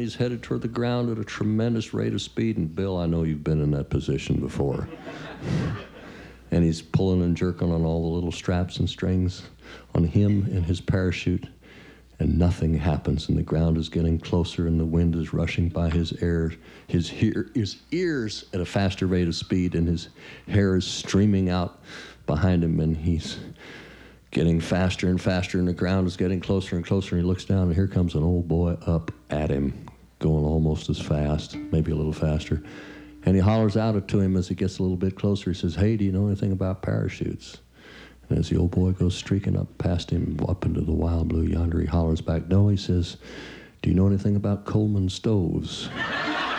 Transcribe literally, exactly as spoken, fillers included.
He's headed toward the ground at a tremendous rate of speed, and Bill, I know you've been in that position before. And he's pulling and jerking on all the little straps and strings on him and his parachute, and nothing happens, and the ground is getting closer, and the wind is rushing by his air, his, hear, his ears at a faster rate of speed, and his hair is streaming out behind him, and he's getting faster and faster, and the ground is getting closer and closer, and he looks down, and here comes an old boy up at him, going almost as fast, maybe a little faster. And he hollers out to him as he gets a little bit closer. He says, "Hey, do you know anything about parachutes?" And as the old boy goes streaking up past him, up into the wild blue yonder, he hollers back, "No," he says, "Do you know anything about Coleman stoves?"